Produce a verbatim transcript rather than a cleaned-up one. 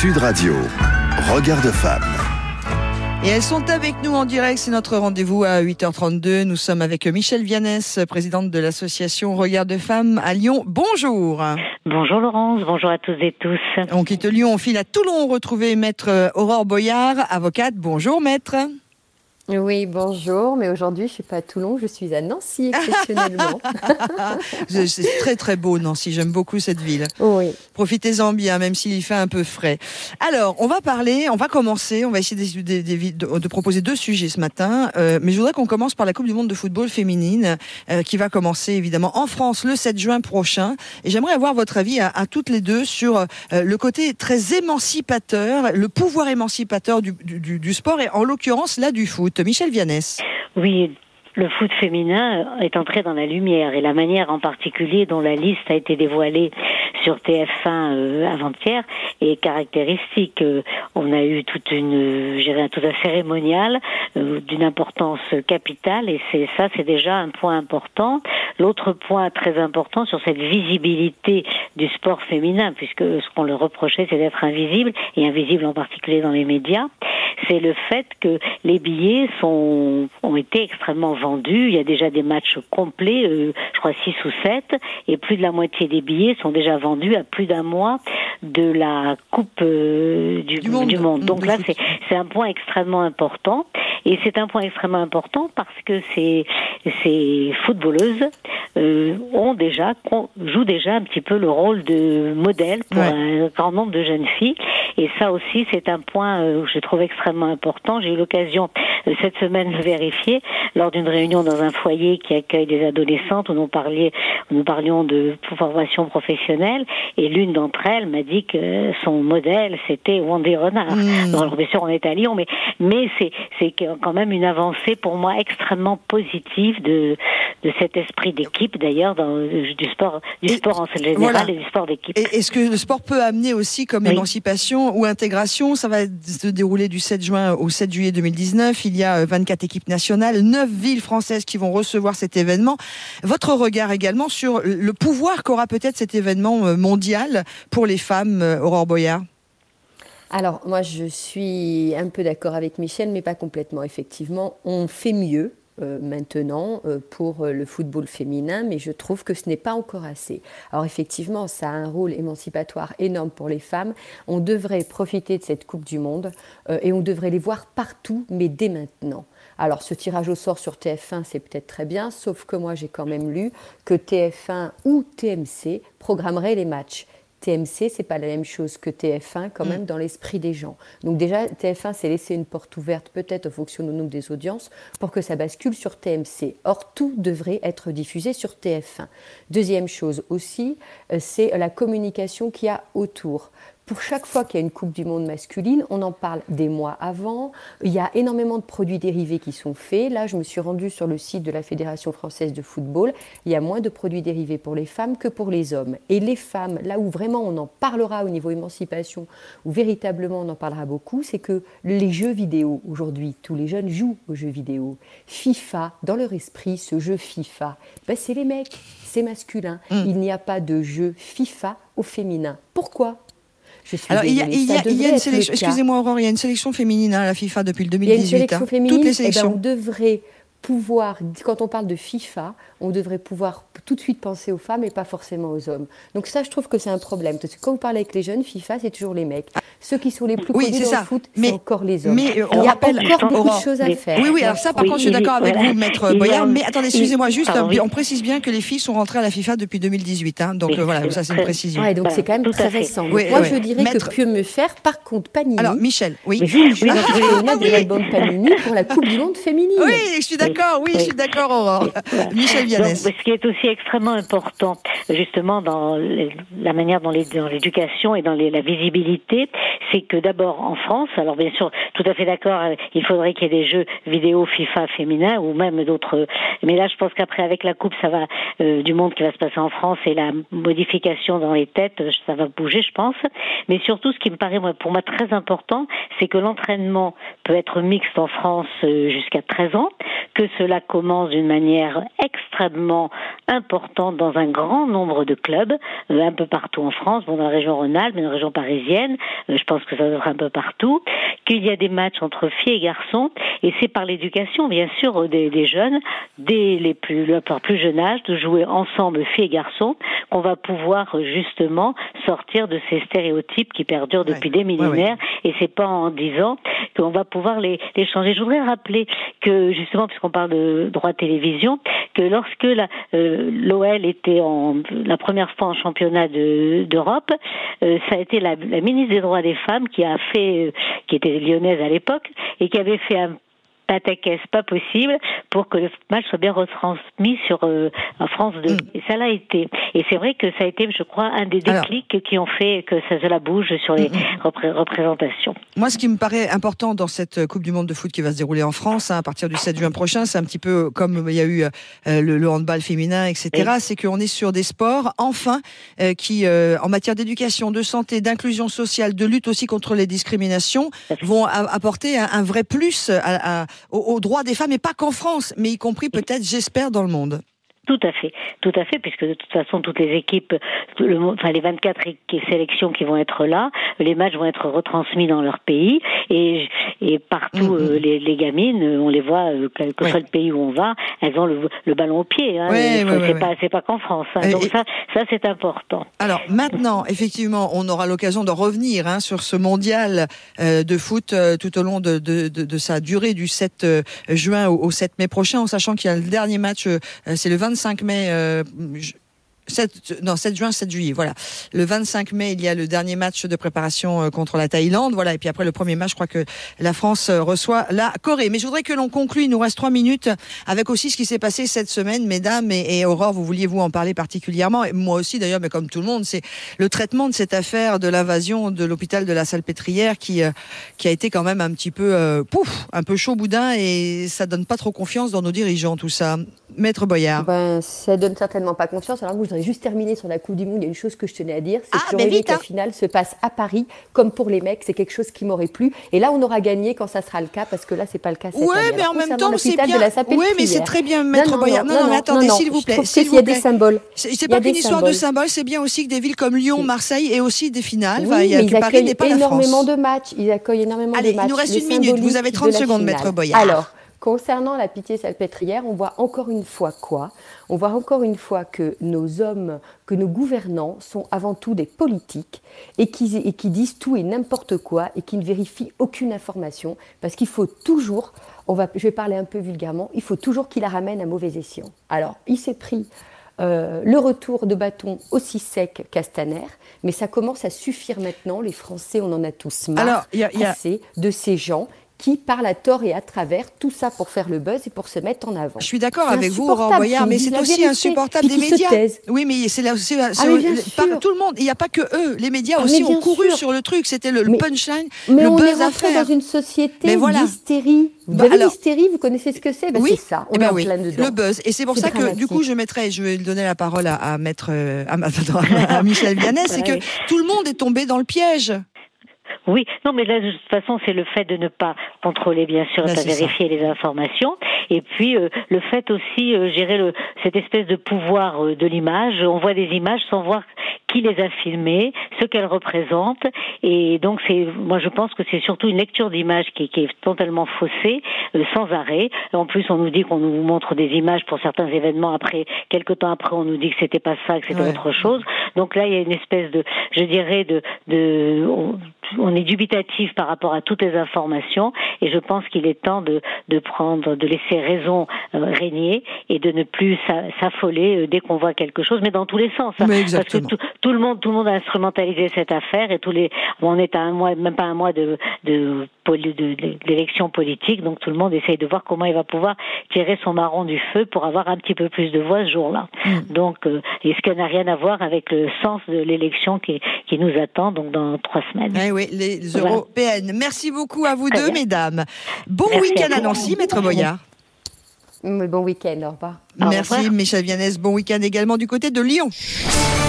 Sud Radio, Regard de femme. Et elles sont avec nous en direct, c'est notre rendez-vous à huit heures trente-deux. Nous sommes avec Michèle Vianès, présidente de l'association Regard de femmes à Lyon. Bonjour. Bonjour Laurence, bonjour à tous et tous. On quitte Lyon, on file à Toulon retrouver maître Aurore Boyard, avocate. Bonjour maître. Oui, bonjour, mais aujourd'hui je ne suis pas à Toulon, je suis à Nancy exceptionnellement. C'est très très beau Nancy, j'aime beaucoup cette ville. Oui. Profitez-en bien, même s'il fait un peu frais. Alors, on va parler, on va commencer, on va essayer de, de, de, de proposer deux sujets ce matin, euh, mais je voudrais qu'on commence par la Coupe du Monde de football féminine, euh, qui va commencer évidemment en France le sept juin prochain. Et j'aimerais avoir votre avis à, à toutes les deux sur euh, le côté très émancipateur, le pouvoir émancipateur du, du, du sport, et en l'occurrence là du foot. Michèle Vianès. Oui, le foot féminin est entré dans la lumière et la manière en particulier dont la liste a été dévoilée sur T F un euh, avant-hier est caractéristique. Euh, on a eu toute une, je dirais, tout un cérémonial euh, d'une importance capitale et c'est ça, c'est déjà un point important. L'autre point très important sur cette visibilité du sport féminin, puisque ce qu'on leur reprochait, c'est d'être invisible et invisible en particulier dans les médias, c'est le fait que les billets sont ont été extrêmement vendus. Il y a déjà des matchs complets, euh, je crois six ou sept, et plus de la moitié des billets sont déjà vendus à plus d'un mois de la Coupe euh, du, du, monde. du monde. Donc là, c'est, c'est un point extrêmement important. Et c'est un point extrêmement important parce que ces, ces footballeuses euh, ont déjà, jouent déjà un petit peu le rôle de modèle pour ouais. un grand nombre de jeunes filles. Et ça aussi, c'est un point euh, que je trouve extrêmement important. J'ai eu l'occasion euh, cette semaine de vérifier lors d'une réunion dans un foyer qui accueille des adolescentes où nous, parlions, où nous parlions de formation professionnelle. Et l'une d'entre elles m'a dit que son modèle, c'était Wendy Renard. Mmh. Alors, bien sûr, on est à Lyon, mais, mais c'est, c'est quand même une avancée pour moi extrêmement positive de, de cet esprit d'équipe, d'ailleurs, dans, du sport, du et, sport en général voilà. et du sport d'équipe. Et est-ce que le sport peut amener aussi comme oui. émancipation ou intégration? Ça va se dérouler du sept juin au sept juillet deux mille dix-neuf. Il y a vingt-quatre équipes nationales, neuf villes françaises qui vont recevoir cet événement. Votre regard également sur le pouvoir qu'aura peut-être cet événement mondial pour les femmes, Aurore Boyard? Alors, moi, je suis un peu d'accord avec Michèle, mais pas complètement. Effectivement, on fait mieux euh, maintenant euh, pour le football féminin, mais je trouve que ce n'est pas encore assez. Alors, effectivement, ça a un rôle émancipatoire énorme pour les femmes. On devrait profiter de cette Coupe du Monde euh, et on devrait les voir partout, mais dès maintenant. Alors, ce tirage au sort sur T F un, c'est peut-être très bien, sauf que moi, j'ai quand même lu que T F un ou T M C programmeraient les matchs. T M C, c'est pas la même chose que T F un quand même mmh. dans l'esprit des gens. Donc déjà, T F un s'est laissé une porte ouverte peut-être en fonction du nombre des audiences pour que ça bascule sur T M C. Or, tout devrait être diffusé sur T F un. Deuxième chose aussi, c'est la communication qu'il y a autour. Pour chaque fois qu'il y a une Coupe du Monde masculine, on en parle des mois avant. Il y a énormément de produits dérivés qui sont faits. Là, je me suis rendue sur le site de la Fédération française de football. Il y a moins de produits dérivés pour les femmes que pour les hommes. Et les femmes, là où vraiment on en parlera au niveau émancipation, où véritablement on en parlera beaucoup, c'est que les jeux vidéo, aujourd'hui, tous les jeunes jouent aux jeux vidéo. FIFA, dans leur esprit, ce jeu FIFA, ben c'est les mecs, c'est masculin. Mmh. Il n'y a pas de jeu FIFA au féminin. Pourquoi ? Alors, il y a, il y a, il y a une sélection, excusez-moi Aurore, il y a une sélection féminine à la FIFA depuis le deux mille dix-huit. Il y a une sélection hein. féminine, Toutes les sélections. Eh ben, on devrait pouvoir, quand on parle de FIFA, on devrait pouvoir tout de suite penser aux femmes et pas forcément aux hommes. Donc ça, je trouve que c'est un problème. Parce que quand vous parlez avec les jeunes, FIFA, c'est toujours les mecs. Ceux qui sont les plus oui, connus dans ça. le foot, mais, c'est encore les hommes. Mais, euh, il y a encore beaucoup Aurore, de choses à mais, faire. Oui, oui, alors ça, par oui, contre, je suis d'accord avec voilà. vous, maître Boyard. Mais attendez, excusez-moi, juste, Pardon, oui. on précise bien que les filles sont rentrées à la FIFA depuis deux mille dix-huit. Hein, donc oui, voilà, ça c'est une précision. Ouais, donc voilà, c'est quand même très récent. Oui, moi, oui. je dirais maître... que mieux me faire, par contre, Panini. Alors, Michel, oui. Joue oui, ah, de l'album Panini pour la Coupe du Monde féminine. Oui, je suis d'accord, oui, je suis d'accord, Aurore. Michèle Vianès. Donc, ce qui est aussi extrêmement important, justement, dans les, la manière dont les, dans l'éducation et dans les, la visibilité, c'est que d'abord en France, alors bien sûr, tout à fait d'accord, il faudrait qu'il y ait des jeux vidéo FIFA féminins ou même d'autres. Mais là, je pense qu'après, avec la Coupe, ça va euh, du monde qui va se passer en France et la modification dans les têtes, ça va bouger, je pense. Mais surtout, ce qui me paraît moi, pour moi très important, c'est que l'entraînement peut être mixte en France euh, jusqu'à treize ans, que que cela commence d'une manière extrêmement importante dans un grand nombre de clubs, euh, un peu partout en France, bon, dans la région Rhône-Alpes, dans la région parisienne, euh, je pense que ça doit être un peu partout, qu'il y a des matchs entre filles et garçons, et c'est par l'éducation, bien sûr, des, des jeunes, dès les plus, leur plus jeune âge, de jouer ensemble, filles et garçons, qu'on va pouvoir justement sortir de ces stéréotypes qui perdurent depuis ouais. des millénaires, ouais, ouais. et c'est pas en dix ans qu'on va pouvoir les, les changer. Je voudrais rappeler que, justement, puisqu'on parle de droit de télévision, que lorsque la, euh, l'O L était en, la première fois en championnat de, d'Europe, euh, ça a été la, la ministre des Droits des Femmes qui a fait, euh, qui était lyonnaise à l'époque, et qui avait fait un pataquès pas possible pour que le match soit bien retransmis sur euh, France deux. Mm. Et ça l'a été. Et c'est vrai que ça a été, je crois, un des déclics Alors, qui ont fait que ça, cela bouge sur les mm. repré- représentations. Moi, ce qui me paraît important dans cette Coupe du Monde de foot qui va se dérouler en France, hein, à partir du sept juin prochain, c'est un petit peu comme il y a eu euh, le, le handball féminin, et cetera. Oui. C'est qu'on est sur des sports, enfin, euh, qui, euh, en matière d'éducation, de santé, d'inclusion sociale, de lutte aussi contre les discriminations, vont a- apporter un, un vrai plus à, à Aux, aux droits des femmes, et pas qu'en France, mais y compris peut-être, j'espère, dans le monde. Tout à fait, tout à fait, puisque de toute façon toutes les équipes, le, enfin les vingt-quatre sélections qui vont être là, les matchs vont être retransmis dans leur pays, et, et partout mmh. euh, les, les gamines, on les voit, euh, quel que ouais. soit le pays où on va, elles ont le, le ballon au pied. Hein, ouais, ouais, c'est ouais, pas, ouais. c'est pas qu'en France. Hein, et, donc ça, ça c'est important. Alors maintenant, effectivement, on aura l'occasion de revenir hein, sur ce mondial euh, de foot euh, tout au long de, de, de, de sa durée du sept juin au, au sept mai prochain, en sachant qu'il y a le dernier match, euh, c'est le vingt-cinq mai. Euh, sept, non, sept juin, sept juillet, voilà. Le vingt-cinq mai, il y a le dernier match de préparation contre la Thaïlande, voilà. Et puis après le premier match, je crois que la France reçoit la Corée. Mais je voudrais que l'on conclue, il nous reste trois minutes, avec aussi ce qui s'est passé cette semaine, mesdames, et, et Aurore, vous vouliez vous en parler particulièrement, et moi aussi d'ailleurs, mais comme tout le monde, c'est le traitement de cette affaire de l'invasion de l'hôpital de la Salpêtrière qui, euh, qui a été quand même un petit peu, euh, pouf, un peu chaud boudin, et ça donne pas trop confiance dans nos dirigeants, tout ça. Maître Boyard. Ben, ça donne certainement pas confiance. Alors, moi, je voudrais juste terminer sur la Coupe du Monde. Il y a une chose que je tenais à dire, c'est ah, que j'aurais aimé que hein. la finale se passe à Paris, comme pour les mecs. C'est quelque chose qui m'aurait plu. Et là, on aura gagné quand ça sera le cas, parce que là, c'est pas le cas cette ouais, année. mais Alors, en même temps, c'est bien. Oui, mais c'est très bien, Maître non, non, Boyard. Non, non, non, mais attendez, non, non, s'il vous plaît. S'il vous plaît. Il y a des symboles. C'est, c'est pas qu'une histoire de symboles. C'est bien aussi que des villes comme Lyon, Marseille, et aussi des finales. Oui, va, mais que Paris n'est pas la France. énormément de matchs. Ils accueillent énormément Allez, de matchs. il nous reste une minute. Vous avez trente secondes, Maître Boyard. Alors. Concernant la Pitié-Salpêtrière, on voit encore une fois quoi ? On voit encore une fois que nos hommes, que nos gouvernants sont avant tout des politiques et qui, et qui disent tout et n'importe quoi et qui ne vérifient aucune information parce qu'il faut toujours, on va, je vais parler un peu vulgairement, il faut toujours qu'il la ramène à mauvais escient. Alors, il s'est pris euh, le retour de bâton aussi sec Castaner, mais ça commence à suffire maintenant. Les Français, on en a tous marre Alors, y a, y a... assez de ces gens qui parlent à tort et à travers, tout ça pour faire le buzz et pour se mettre en avant. Je suis d'accord c'est avec vous, Aurore Boyard, mais c'est aussi insupportable des médias. Oui, mais c'est là, c'est, c'est, ah, mais c'est par, tout le monde. Il n'y a pas que eux. Les médias ah, aussi ont couru sûr. sur le truc. C'était le, le mais, punchline, mais le on buzz est à rentré faire. dans une société mais voilà. d'hystérie. Vous bah, avez alors, l'hystérie, vous connaissez ce que c'est ben, Oui, c'est ça. On eh ben est en oui, plein dedans. le buzz. Et c'est pour c'est ça dramatique. que du coup, je mettrai, je vais donner la parole à, à maître, à, à, à Michel Vianney, c'est que tout le monde est tombé dans le piège. Oui, non, mais là, de toute façon, c'est le fait de ne pas contrôler, bien sûr, de vérifier ça. les informations, et puis euh, le fait aussi, euh, gérer le, cette espèce de pouvoir euh, de l'image. On voit des images sans voir qui les a filmées, ce qu'elles représentent, et donc c'est, moi, je pense que c'est surtout une lecture d'image qui, qui est totalement faussée, euh, sans arrêt. En plus, on nous dit qu'on nous montre des images pour certains événements. Après, quelques temps après, on nous dit que c'était pas ça, que c'était ouais. autre chose. Donc là, il y a une espèce de, je dirais, de, de on, on est dubitatif par rapport à toutes les informations, et je pense qu'il est temps de, de prendre, de laisser raison euh, régner et de ne plus s'affoler euh, dès qu'on voit quelque chose, mais dans tous les sens. Hein, parce que tout, tout le monde, tout le monde a instrumentalisé cette affaire, et tous les, on est à un mois, même pas un mois de, de, de, de, de l'élection politique, donc tout le monde essaye de voir comment il va pouvoir tirer son marron du feu pour avoir un petit peu plus de voix ce jour-là. Mmh. Donc, euh, et ce qui n'a rien à voir avec le sens de l'élection qui, qui nous attend, donc dans trois semaines. Eh oui, les voilà. Européennes. Merci beaucoup à vous Très deux, bien. mesdames. Bon Merci week-end à, à Nancy, Maître Boyard. Bon week-end, au revoir. Merci, Michel Vianney. Bon week-end également du côté de Lyon.